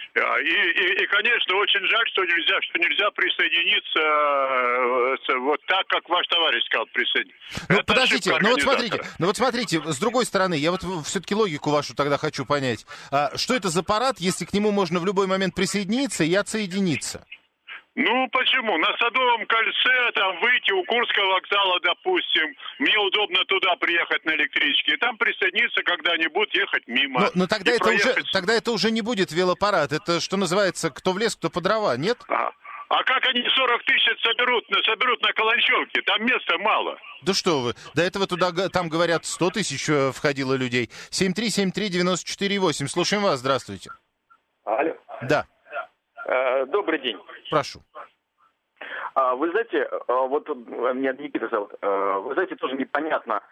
И, конечно, очень жаль, что нельзя присоединиться вот так, как ваш товарищ сказал, присоединиться. Подождите, вот смотрите, с другой стороны, я вот все-таки логику вашу тогда хочу понять. Что это за парад, если к нему можно в любой момент присоединиться и отсоединиться? Почему? На Садовом кольце, там выйти у Курского вокзала, допустим, мне удобно туда приехать на электричке, и там присоединиться, когда они будут ехать мимо. Но тогда это уже не будет велопарад, это, что называется, кто в лес, кто по дрова, нет? А как они 40 тысяч соберут на Каланчевке? Там места мало. Да что вы, до этого там говорят, 100 тысяч входило людей. 7373948, слушаем вас, здравствуйте. Алло. Да. Добрый день. Прошу. Вы знаете, вот меня Никита зовут. Вы знаете, тоже непонятно.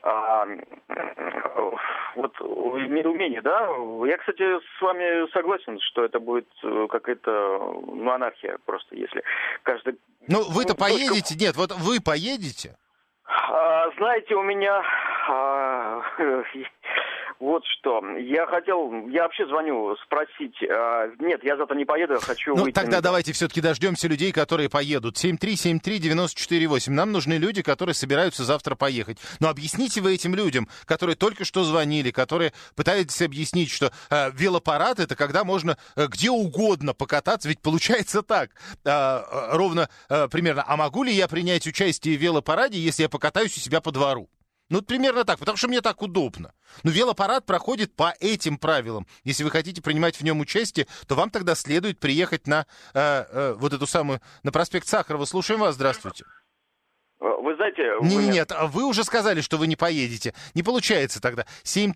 Вот недоумение, да? Я, кстати, с вами согласен, что это будет какая-то анархия просто, если каждый... Вы-то поедете? Нет, вот вы поедете? Знаете, у меня... вот что. Я вообще звоню спросить. Нет, я завтра не поеду, я хочу выйти. Тогда давайте все-таки дождемся людей, которые поедут. 7373948. Нам нужны люди, которые собираются завтра поехать. Но объясните вы этим людям, которые только что звонили, которые пытаются объяснить, что велопарад — это когда можно где угодно покататься. Ведь получается так, ровно примерно. А могу ли я принять участие в велопараде, если я покатаюсь у себя по двору? Ну, примерно так, потому что мне так удобно. Но велопарад проходит по этим правилам. Если вы хотите принимать в нем участие, то вам тогда следует приехать на вот эту самую, на проспект Сахарова. Слушаем вас, здравствуйте. Вы знаете... Нет, вы уже сказали, что вы не поедете. Не получается тогда.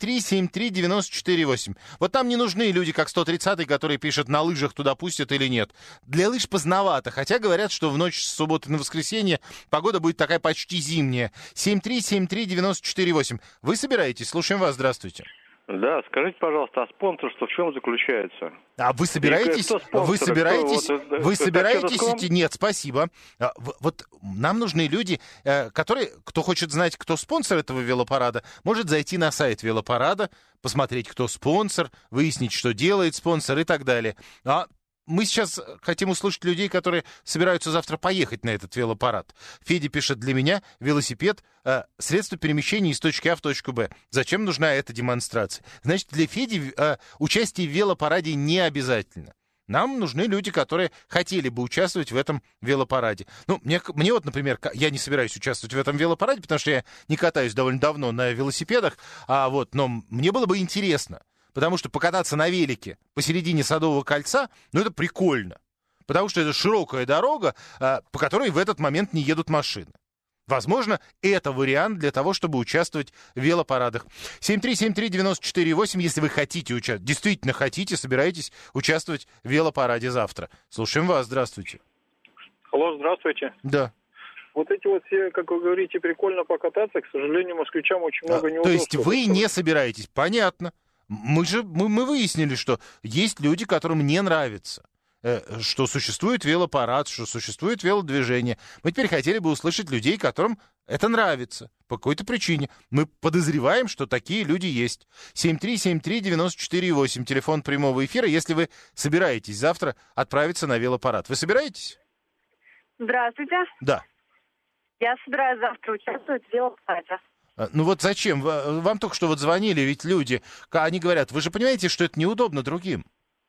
7373948. Вот там не нужны люди, как 130-й, которые пишут, на лыжах туда пустят или нет. Для лыж поздновато, хотя говорят, что в ночь с субботы на воскресенье погода будет такая почти зимняя. 7373948. Вы собираетесь? Слушаем вас, здравствуйте. Да, скажите, пожалуйста, а спонсорство в чем заключается? А вы собираетесь? Вы собираетесь идти? Нет, спасибо. Вот нам нужны люди, кто хочет знать, кто спонсор этого велопарада, может зайти на сайт велопарада, посмотреть, кто спонсор, выяснить, что делает спонсор и так далее. Мы сейчас хотим услышать людей, которые собираются завтра поехать на этот велопарад. Федя пишет, для меня велосипед — средство перемещения из точки А в точку Б. Зачем нужна эта демонстрация? Значит, для Феди участие в велопараде не обязательно. Нам нужны люди, которые хотели бы участвовать в этом велопараде. Ну, мне вот, например, я не собираюсь участвовать в этом велопараде, потому что я не катаюсь довольно давно на велосипедах, но мне было бы интересно. Потому что покататься на велике посередине Садового кольца, это прикольно. Потому что это широкая дорога, по которой в этот момент не едут машины. Возможно, это вариант для того, чтобы участвовать в велопарадах. 7373948, если вы хотите участвовать, действительно хотите, собираетесь участвовать в велопараде завтра. Слушаем вас, здравствуйте. Алло, здравствуйте. Да. Вот эти вот все, как вы говорите, прикольно покататься, к сожалению, москвичам очень много неудобств. То есть вы не собираетесь, понятно. Мы выяснили, что есть люди, которым не нравится, что существует велопарад, что существует велодвижение. Мы теперь хотели бы услышать людей, которым это нравится по какой-то причине. Мы подозреваем, что такие люди есть. 7373948, телефон прямого эфира, если вы собираетесь завтра отправиться на велопарад. Вы собираетесь? Здравствуйте. Да. Я собираюсь завтра участвовать в велопараде. Ну вот зачем? Вам только что вот звонили ведь люди, они говорят, вы же понимаете, что это неудобно другим.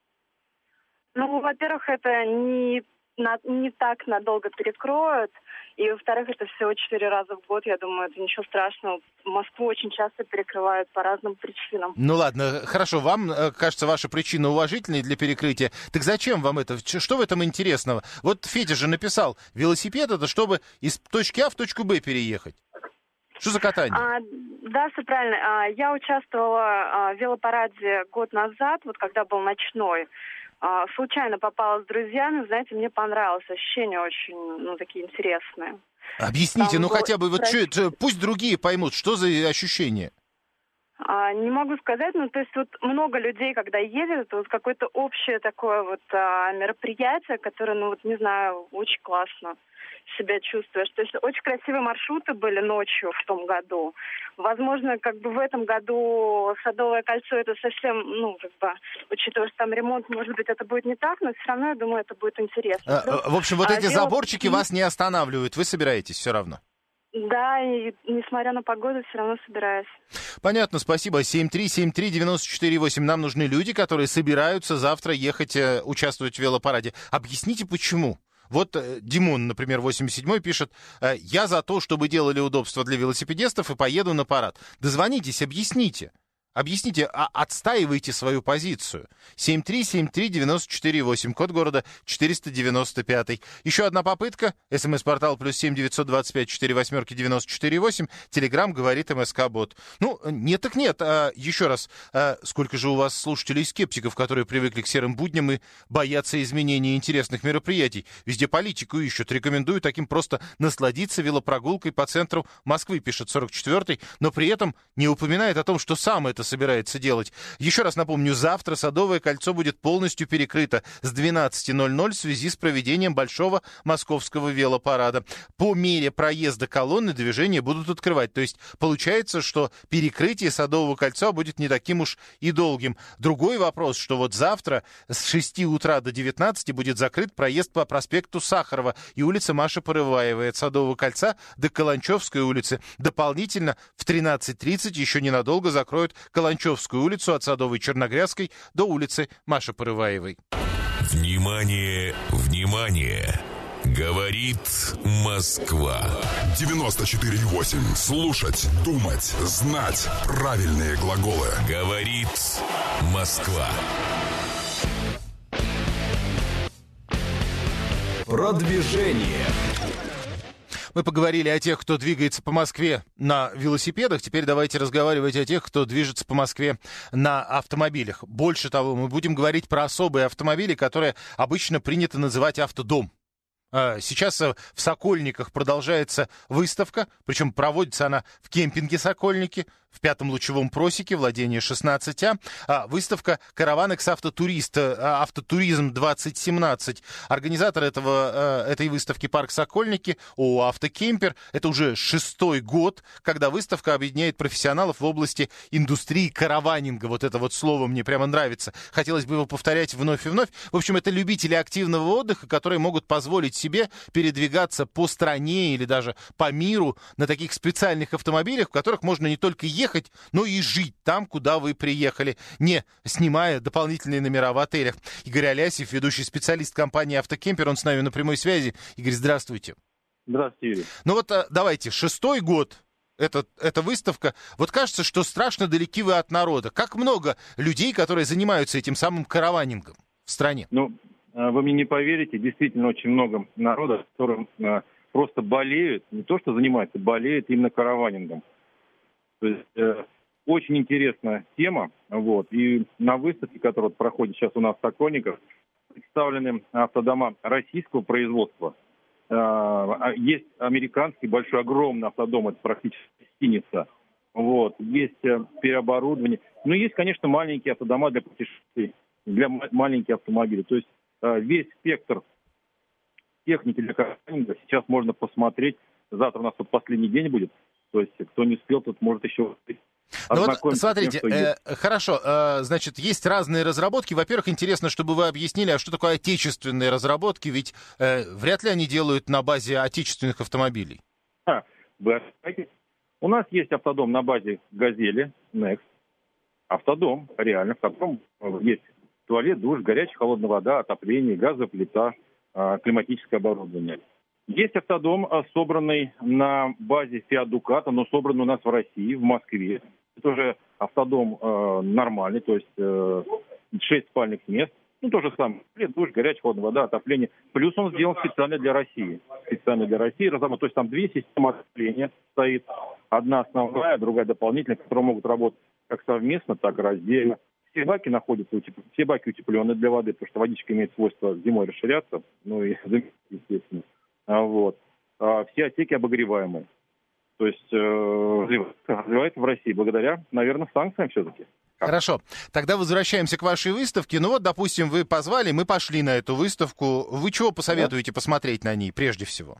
Ну, во-первых, это не так надолго перекроют, и, во-вторых, это всего 4 раза в год, я думаю, это ничего страшного. Москву очень часто перекрывают по разным причинам. Ну ладно, хорошо, вам кажется ваша причина уважительной для перекрытия. Так зачем вам это? Что в этом интересного? Вот Федя же написал, велосипед это чтобы из точки А в точку Б переехать. Что за катание? Да, все правильно. Я участвовала в велопараде год назад, вот когда был ночной. Случайно попала с друзьями, знаете, мне понравилось. Ощущения очень, такие интересные. Объясните, хотя бы, пусть другие поймут, что за ощущения. Не могу сказать, то есть вот много людей, когда ездят, это вот какое-то общее такое вот мероприятие, которое, не знаю, очень классно себя чувствуешь. То есть очень красивые маршруты были ночью в том году. Возможно, в этом году Садовое кольцо это совсем, учитывая, что там ремонт, может быть, это будет не так, но все равно, я думаю, это будет интересно. В общем, вот эти заборчики вас не останавливают, вы собираетесь все равно? Да, и несмотря на погоду, все равно собираюсь. Понятно, спасибо. 7373948. Нам нужны люди, которые собираются завтра ехать участвовать в велопараде. Объясните, почему. Вот Димон, например, 87-й пишет, я за то, чтобы делали удобства для велосипедистов и поеду на парад. Дозвонитесь, объясните. Объясните, отстаивайте свою позицию. 7373948, код города 495. Еще одна попытка. СМС-портал +7 925 48 94 8. Телеграм говорит МСК-бот. Нет так нет. Еще раз, сколько же у вас слушателей-скептиков, которые привыкли к серым будням и боятся изменения интересных мероприятий? Везде политику ищут. Рекомендую таким просто насладиться велопрогулкой по центру Москвы, пишет 44-й, но при этом не упоминает о том, что сам это собирается делать. Еще раз напомню, завтра Садовое кольцо будет полностью перекрыто с 12:00 в связи с проведением Большого Московского велопарада. По мере проезда колонны движение будут открывать. То есть получается, что перекрытие Садового кольца будет не таким уж и долгим. Другой вопрос, что вот завтра с 6 утра до 19 будет закрыт проезд по проспекту Сахарова и улице Маши Порываевой от Садового кольца до Каланчевской улицы. Дополнительно в 13:30 еще ненадолго закроют Каланчевскую улицу от Садовой Черногрязской до улицы Маши Порываевой. Внимание, внимание! Говорит Москва. 94,8. Слушать, думать, знать правильные глаголы. Говорит Москва. Продвижение. Мы поговорили о тех, кто двигается по Москве на велосипедах. Теперь давайте разговаривать о тех, кто движется по Москве на автомобилях. Больше того, мы будем говорить про особые автомобили, которые обычно принято называть автодом. Сейчас в Сокольниках продолжается выставка, причем проводится она в кемпинге «Сокольники», в 5-м лучевом просеке, владение 16А. Выставка «Караван Автотуризм 2017». Организатор этой выставки «Парк Сокольники» ООО «Автокемпер». Это уже 6-й год, когда выставка объединяет профессионалов в области индустрии караванинга. Вот это вот слово мне прямо нравится. Хотелось бы его повторять вновь и вновь. В общем, это любители активного отдыха, которые могут позволить себе передвигаться по стране или даже по миру на таких специальных автомобилях, в которых можно не только ехать, но и жить там, куда вы приехали, не снимая дополнительные номера в отелях. Игорь Алясьев, ведущий специалист компании «Автокемпер», он с нами на прямой связи. Игорь, здравствуйте. Здравствуйте, Юрий. Ну вот давайте, 6-й год. Эта выставка. Вот кажется, что страшно далеки вы от народа. Как много людей, которые занимаются этим самым караванингом в стране? Ну, вы мне не поверите, действительно очень много народа, которым просто болеют, не то что занимаются, болеют именно караванингом. То есть очень интересная тема. Вот. И на выставке, которая проходит сейчас у нас в Сокольниках, представлены автодома российского производства. Есть американский большой, огромный автодом, это практически гостиница. Вот. Есть переоборудование. Ну, есть, конечно, маленькие автодома для путешествий, для маленьких автомобилей. То есть весь спектр техники для караванинга сейчас можно посмотреть. Завтра у нас вот последний день будет. То есть кто не успел, тот может еще... Ну вот, смотрите, хорошо, значит, есть разные разработки. Во-первых, интересно, чтобы вы объяснили, а что такое отечественные разработки, ведь вряд ли они делают на базе отечественных автомобилей. У нас есть автодом на базе «Газели», Next. Автодом, реально, в котором есть туалет, душ, горячая, холодная вода, отопление, газовая плита, климатическое оборудование. Есть автодом, собранный на базе Fiat Ducato, но собранный у нас в России, в Москве. Это уже автодом нормальный, то есть 6 спальных мест. Ну, то же самое. Душ, горячая, холодная вода, отопление. Плюс он сделан специально для России. Специально для России. То есть там 2 системы отопления стоит. Одна основная, другая дополнительная, которые могут работать как совместно, так и раздельно. Все баки находятся, все баки утеплены для воды, потому что водичка имеет свойство зимой расширяться, ну и естественно. Вот. Все отсеки обогреваемые. То есть развивается в России благодаря, наверное, санкциям все-таки. Хорошо. Тогда возвращаемся к вашей выставке. Ну вот, допустим, вы позвали, мы пошли на эту выставку. Вы чего посоветуете посмотреть на ней прежде всего?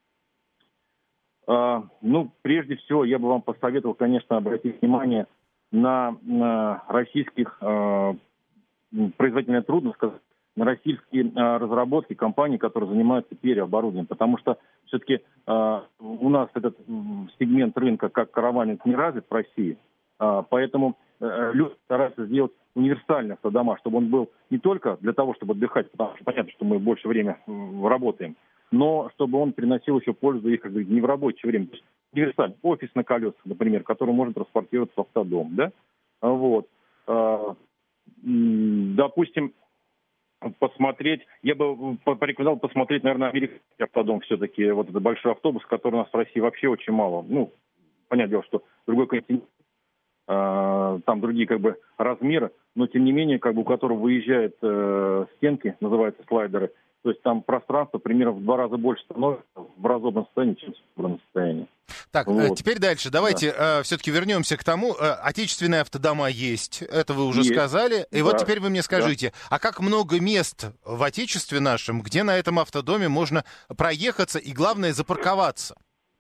Ну, прежде всего, я бы вам посоветовал, конечно, обратить внимание на российских производителей, трудно сказать, на российские разработки компаний, которые занимаются переоборудованием. Потому что все-таки у нас этот сегмент рынка как караванинг не развит в России. Поэтому люди стараются сделать универсальный автодома, чтобы он был не только для того, чтобы отдыхать, потому что понятно, что мы больше времени работаем, но чтобы он приносил еще пользу их, как бы, не в рабочее время. То есть универсальный офис на колесах, например, который может транспортироваться в автодом. Да? Вот. Допустим, посмотреть, я бы порекомендовал посмотреть, наверное, американский автодом все-таки, вот этот большой автобус, который у нас в России вообще очень мало. Ну, понятное дело, что другой континент, там другие как бы размеры, но тем не менее, как бы у которого выезжают стенки, называются слайдеры, то есть там пространство примерно в 2 раза больше становится, в разобранном состоянии, чем в собранном состоянии. Так, вот. Теперь дальше. Давайте все-таки вернемся к тому. Отечественные автодома есть, это вы уже сказали. И вот теперь вы мне скажите, а как много мест в отечестве нашем, где на этом автодоме можно проехаться и, главное, запарковаться?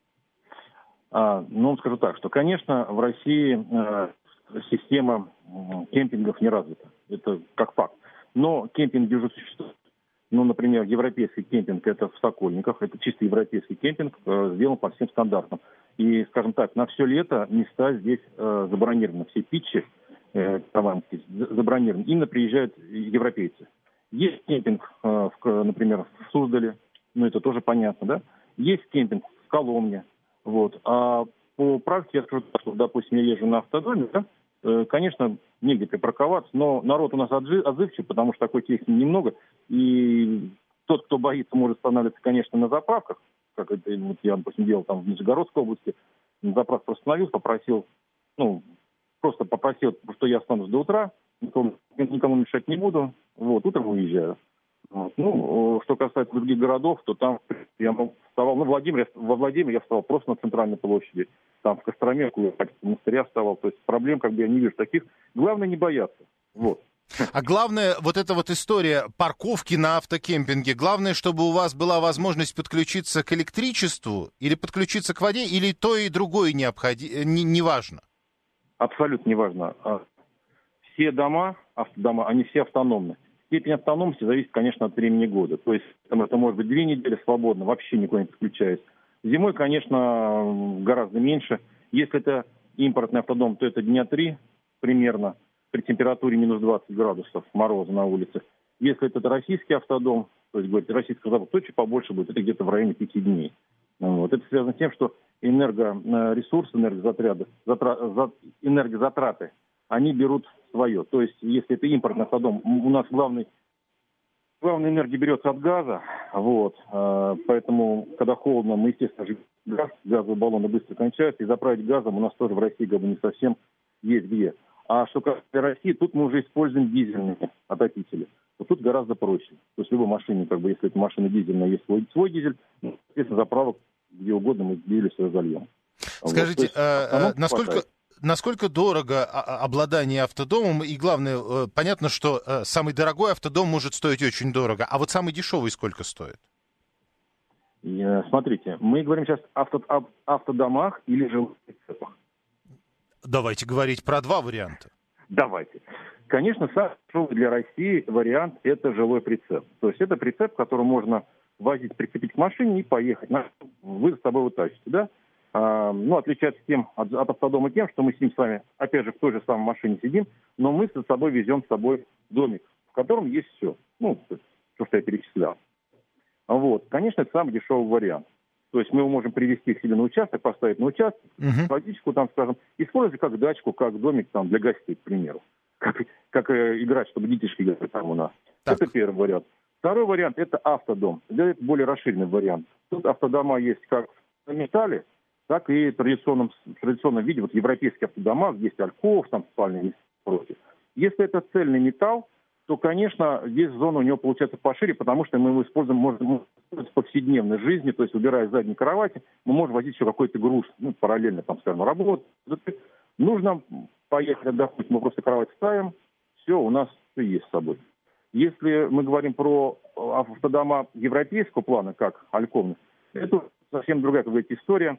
Ну, скажу так, что, конечно, в России система кемпингов не развита. Это как факт. Но кемпинги уже существуют. Ну, например, европейский кемпинг, это в Сокольниках, это чисто европейский кемпинг, сделан по всем стандартам. И, скажем так, на все лето места здесь забронированы, все питчи забронированы. Именно приезжают европейцы. Есть кемпинг, например, в Суздале, ну, это тоже понятно, да? Есть кемпинг в Коломне, вот. А по практике я скажу, что, допустим, я езжу на автодоме, да? Конечно, негде припарковаться, но народ у нас отзывчив, потому что такой техники немного. И тот, кто боится, может останавливаться, конечно, на заправках, как это вот я, допустим, делал там в Нижегородской области. На заправку остановился, попросил, что я останусь до утра, никому мешать не буду, вот, утром уезжаю. Вот. Ну, что касается других городов, то там я вставал, во Владимире я вставал просто на центральной площади, там в Костроме, в монастыря вставал, то есть проблем как бы я не вижу таких. Главное не бояться, вот. А главное, вот эта вот история парковки на автокемпинге, главное, чтобы у вас была возможность подключиться к электричеству или подключиться к воде, или то и другое не важно? Абсолютно не важно. Все автодома, они все автономны. Степень автономности зависит, конечно, от времени года. То есть это может быть 2 недели свободно, вообще никуда не подключаясь. Зимой, конечно, гораздо меньше. Если это импортный автодом, то это дня 3 примерно, при температуре минус 20 градусов мороза на улице. Если это российский автодом, то есть, говорит, российский завод, то чуть побольше будет, это где-то в районе 5 дней. Вот. Это связано с тем, что энергоресурсы, энергозатраты, они берут свое. То есть, если это импортный автодом, у нас главная энергия берется от газа, вот, поэтому, когда холодно, мы, естественно, газовые баллоны быстро кончаются, и заправить газом у нас тоже в России как бы не совсем есть где. А что касается России, тут мы уже используем дизельные отопители. Вот тут гораздо проще. То есть в любой машине, как бы, если эта машина дизельная, есть свой дизель, естественно, заправок где угодно мы дизель все зальем. Скажите, вот, насколько дорого обладание автодомом? И главное, понятно, что самый дорогой автодом может стоить очень дорого. А вот самый дешевый сколько стоит? Смотрите, мы говорим сейчас об автодомах или жилых прицепах. Давайте говорить про два варианта. Давайте. Конечно, самый дешевый для России вариант – это жилой прицеп. То есть это прицеп, который можно возить, прицепить к машине и поехать. Вы за собой вытащите, да? Отличается от автодома тем, что мы сидим с вами, опять же, в той же самой машине сидим, но мы с собой везем с собой домик, в котором есть все. Ну, то, что я перечислял. Вот. Конечно, это самый дешевый вариант. То есть мы его можем привезти к себе на участок, поставить на участок, водичку там, скажем, использовать как дачку, как домик там для гостей, к примеру. Как играть, чтобы детишки играли там у нас. Так. Это первый вариант. Второй вариант – это автодом. Это более расширенный вариант. Тут автодома есть как в металле, так и в традиционном виде. Вот европейские автодома, есть альков, там спальни и прочее. Если это цельный металл, то, конечно, здесь зона у него получается пошире, потому что мы его используем, можем в повседневной жизни, то есть убирая задние кровати, мы можем возить еще какой-то груз, параллельно, там, скажем, работать. Нужно поехать отдохнуть, мы просто кровать ставим, все, у нас все есть с собой. Если мы говорим про автодома европейского плана, как Альковны, это совсем другая, как говорится, история.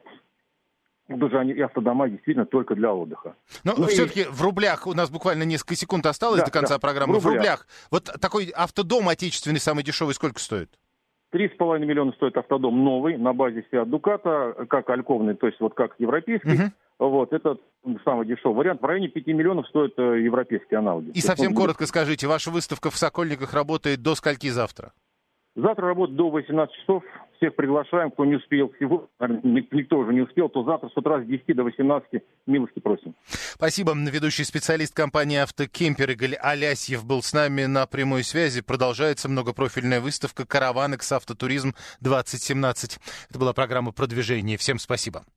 Даже они автодома действительно только для отдыха. Но все-таки в рублях, у нас буквально несколько секунд осталось до конца программы, в рублях. Вот такой автодом отечественный, самый дешевый, сколько стоит? 3,5 миллиона стоит автодом новый, на базе Seat Ducato, как Альковный, то есть вот как европейский. Вот, это самый дешевый вариант. В районе 5 миллионов стоят европейские аналоги. И совсем коротко скажите, ваша выставка в Сокольниках работает до скольки завтра? Завтра работает до 18 часов. Всех приглашаем, кто не успел всего, никто уже не успел, то завтра с утра с 10 до 18 милости просим. Спасибо. Ведущий специалист компании «Автокемпер» Игорь Алясьев был с нами на прямой связи. Продолжается многопрофильная выставка «Караванекс Автотуризм-2017». Это была программа «Продвижение». Всем спасибо.